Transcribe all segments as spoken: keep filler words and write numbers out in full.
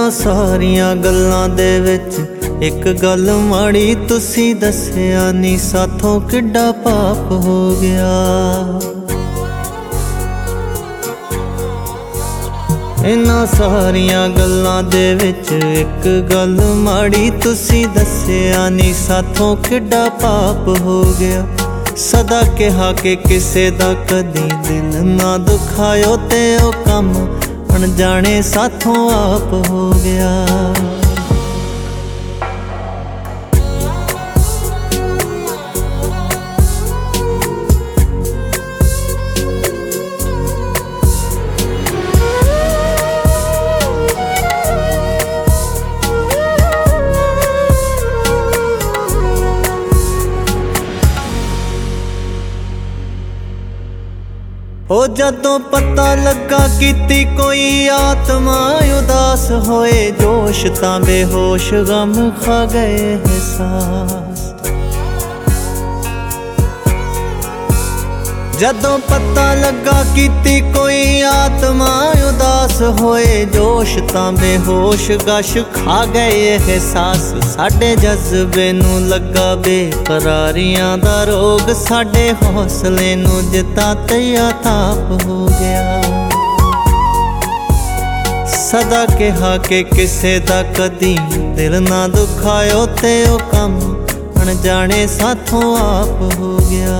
इन्हां सारियां गल्लां दे विच एक गल माड़ी तुसी दस्सिया नी, साथों किड्डा पाप हो गया। इन्हां सारियां गल्लां दे विच एक गल माड़ी तुसी दस्सिया नी, साथों किड्डा पाप हो गया। सदा कहा कि किसे दा कदी दिल ना दुखायो, ते ओ कम अनजाने साथों आप हो गया। ओ जदों पता लगा कीती कोई आत्मा उदास होए, जोश तां बेहोश गम खा गए एहसास। जदों पता लगा कीती कोई आत्मा उदास होए, जोश तां बेहोश गश खा गए एहसास। साडे जज्बे नूं लगा बेकरारियां दा रोग, साडे हौसले नूं जिता तैया ताप हो गया। सदा कहा कि किसे दा कदी दिल ना दुखायो, ते ओ कम अनजाने साथों आप हो गया।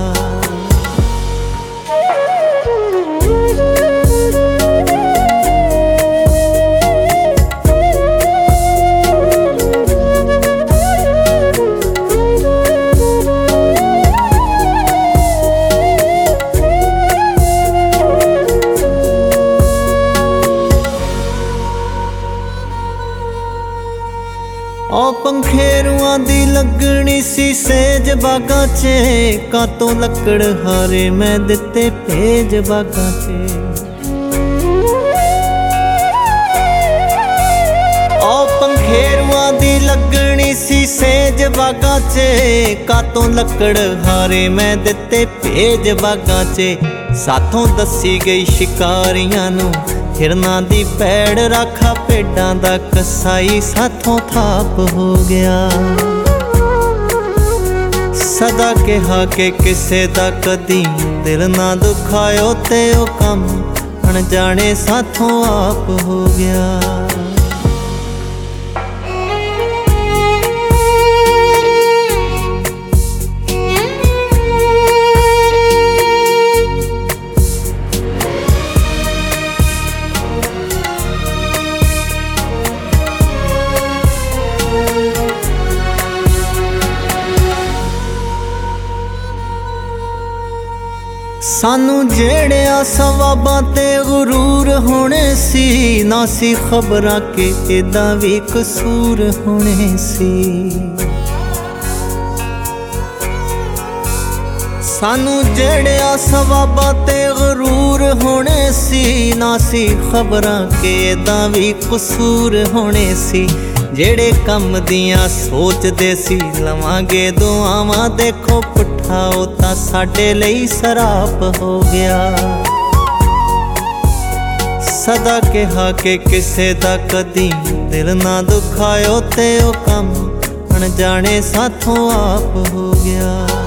ओ पंखेरुआं दी लगनी सी सेज बागां च, कातों लकड़ हारे मैं दिते भेज बागां च। ओ पंखेरुआं दी लगनी सी सेज बागां च, कातों लकड़ हारे मैं दिते भेज बागां च। साथों दसी गई शिकारियां नूं हिरनां दी पैड़, राखा भेडां दा कसाई साथों थाप हो गया। सदा कहा कि किसे दा कदी दिल ना दुखायो, ते ओ कम अनजाने साथों आप हो गया। सानू जेड़िया सवाबां ते गुरूर होने सी, ना सी खबरां के इदां भी कसूर होने सी। सानू जेड़िया सवाबां ते गुरूर होने सी, ना सी खबरां के इदां भी कसूर होने सी। जेड़े कम दियां सोचदे सी लवांगे दुआवां, देखो पुट्ठा ओ तां साडे लई सराप हो गया। सदा कहा कि किसे दा कदी दिल ना दुखायो, ते ओ कम अनजाने साथों आप हो गया।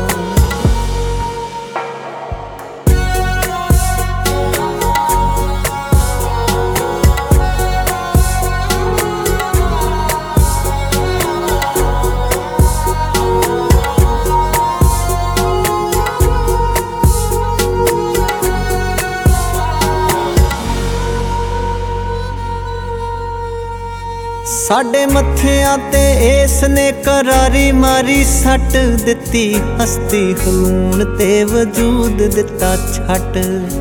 साडे मत्थियां ते इसने करारी मारी सट दिती, हस्ती खलूण ते वजूद दिता छट।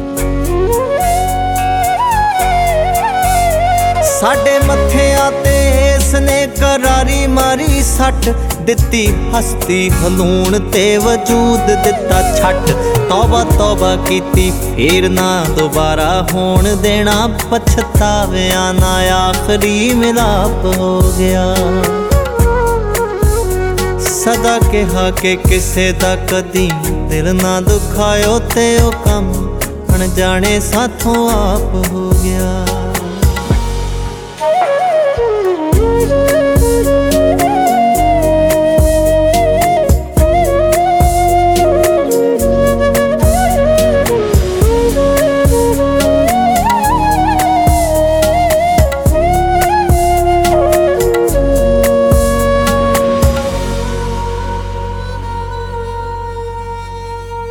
साडे मत्थियां ते इसने करारी मारी सट दिती, हस्ती खलूण ते वजूद दिता छट। तौबा तौबा कीती फिर ना दोबारा होण देना, पछताविया ना आखरी मिलाप हो गया। सदा कहा कि किसे दा कदी दिल ना दुखायो, ते ओ कम अनजाने साथों आप हो गया।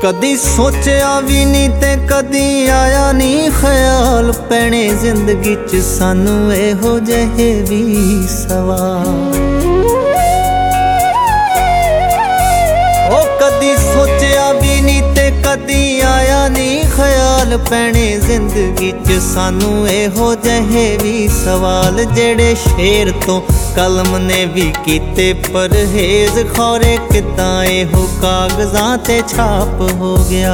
कदी सोचिया भी नहीं ते कदी आया नहीं ख्याल, पैने जिंदगी च सानू एहो जहे भी सवाल। ओ कदी सोचिया भी नहीं ते कदी आया नहीं ख्याल, पैने जिंदगी च सानू एहो जहे भी सवाल। जेड़े शेर तो कलम ने भी कीते परहेज, खौरे किदां एहो कागज़ां ते छाप हो गया।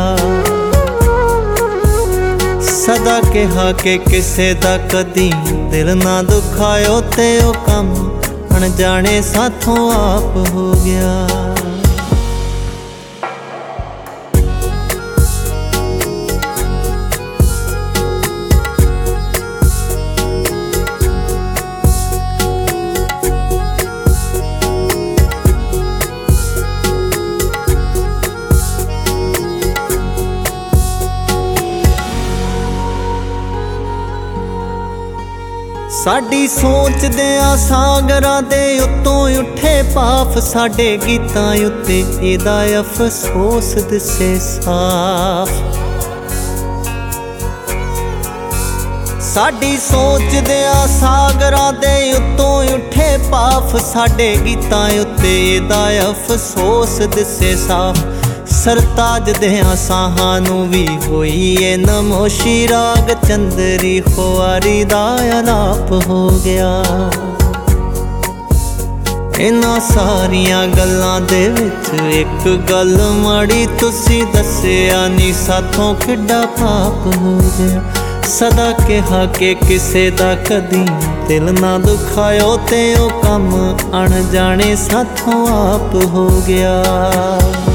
सदा कहा के किसे दा कदी दिल ना दुखायो, ते ओ कम अनजाने साथों आप हो गया। साडी सोच दे सागरां दे उत्तों उठे पाफ, साडे गीतां उत्ते एदा अफसोस दिसे साफ। साडी सोच दे सागरां दे उत्तों उठे पाफ, साडे गीतां उत्ते एदा अफसोस दिसे साफ। सरताज देहां साहां नूं भी होई ए नमोशी, राग चंदरी खुआरी दा अलाप हो गया। इन्हां सारियां गल्लां दे विच एक गल माड़ी तुसी दस्सिया नी, साथों किड्डा पाप हो गया। सदा कहा के किसे दा कदी दिल ना दुखायो, ते ओ कम अणजाने साथों आप हो गया।